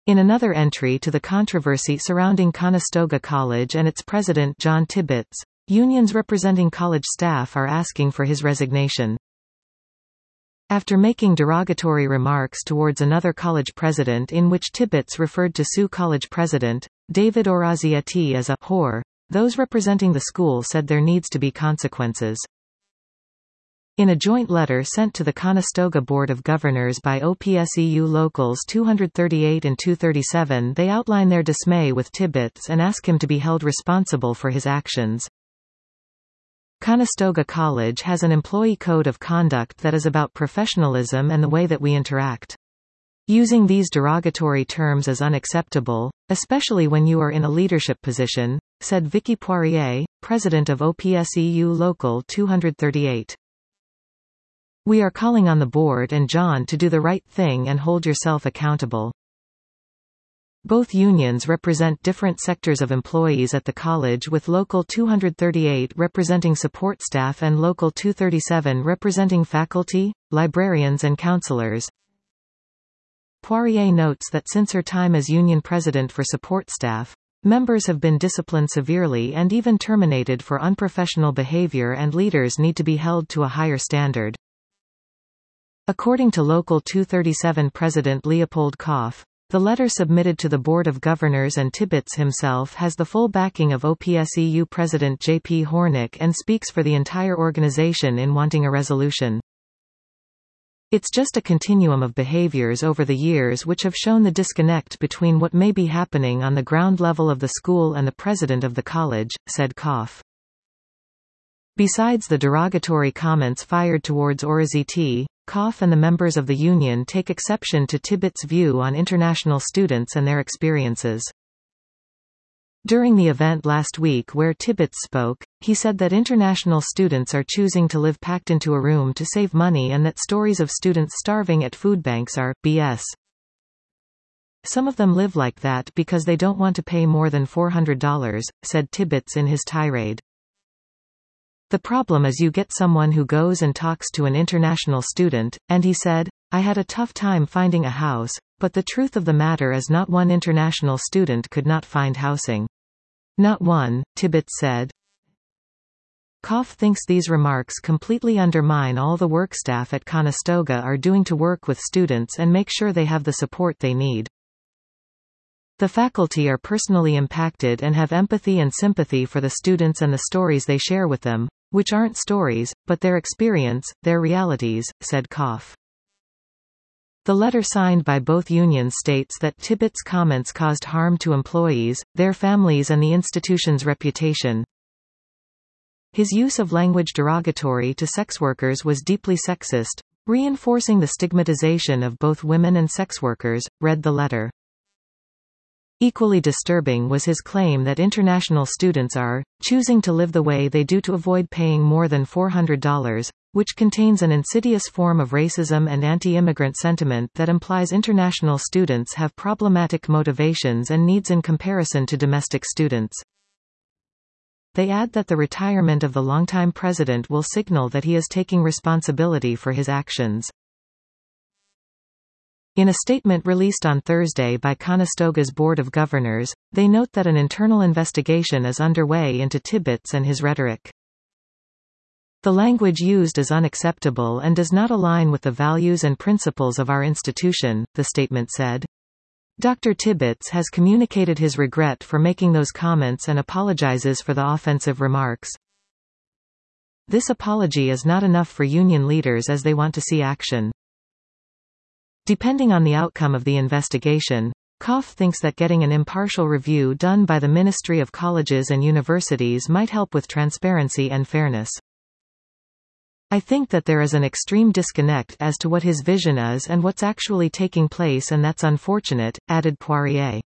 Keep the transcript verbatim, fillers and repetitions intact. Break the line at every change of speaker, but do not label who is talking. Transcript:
In another entry to the controversy surrounding Conestoga College and its president John Tibbetts, unions representing college staff are asking for his resignation. After making derogatory remarks towards another college president in which Tibbetts referred to Sioux College president, David Orazietti as a whore, those representing the school said there needs to be consequences. In a joint letter sent to the Conestoga Board of Governors by O P S E U Locals two thirty-eight and two thirty-seven, they outline their dismay with Tibbetts and ask him to be held responsible for his actions. Conestoga College has an employee code of conduct that is about professionalism and the way that we interact. Using these derogatory terms is unacceptable, especially when you are in a leadership position, said Vicky Poirier, president of O P S E U Local two thirty-eight. We are calling on the board and John to do the right thing and hold yourself accountable. Both unions represent different sectors of employees at the college, with Local two thirty-eight representing support staff and Local two thirty-seven representing faculty, librarians and counselors. Poirier notes that since her time as union president for support staff, members have been disciplined severely and even terminated for unprofessional behavior, and leaders need to be held to a higher standard. According to Local two thirty-seven President Leopold Koff, the letter submitted to the Board of Governors and Tibbetts himself has the full backing of O P S E U President J P Hornick and speaks for the entire organization in wanting a resolution. It's just a continuum of behaviors over the years which have shown the disconnect between what may be happening on the ground level of the school and the president of the college, said Koff. Besides the derogatory comments fired towards Orazietti, Koff and the members of the union take exception to Tibbetts' view on international students and their experiences. During the event last week where Tibbetts spoke, he said that international students are choosing to live packed into a room to save money and that stories of students starving at food banks are B S. Some of them live like that because they don't want to pay more than four hundred dollars, said Tibbetts in his tirade. The problem is you get someone who goes and talks to an international student, and he said, I had a tough time finding a house, but the truth of the matter is not one international student could not find housing. Not one, Tibbetts said. Koff thinks these remarks completely undermine all the work staff at Conestoga are doing to work with students and make sure they have the support they need. The faculty are personally impacted and have empathy and sympathy for the students and the stories they share with them, which aren't stories, but their experience, their realities, said Koff. The letter signed by both unions states that Tibbetts' comments caused harm to employees, their families and the institution's reputation. His use of language derogatory to sex workers was deeply sexist, reinforcing the stigmatization of both women and sex workers, read the letter. Equally disturbing was his claim that international students are choosing to live the way they do to avoid paying more than four hundred dollars, which contains an insidious form of racism and anti-immigrant sentiment that implies international students have problematic motivations and needs in comparison to domestic students. They add that the retirement of the longtime president will signal that he is taking responsibility for his actions. In a statement released on Thursday by Conestoga's Board of Governors, they note that an internal investigation is underway into Tibbetts and his rhetoric. The language used is unacceptable and does not align with the values and principles of our institution, the statement said. Doctor Tibbetts has communicated his regret for making those comments and apologizes for the offensive remarks. This apology is not enough for union leaders as they want to see action. Depending on the outcome of the investigation, Koff thinks that getting an impartial review done by the Ministry of Colleges and Universities might help with transparency and fairness. I think that there is an extreme disconnect as to what his vision is and what's actually taking place, and that's unfortunate, added Poirier.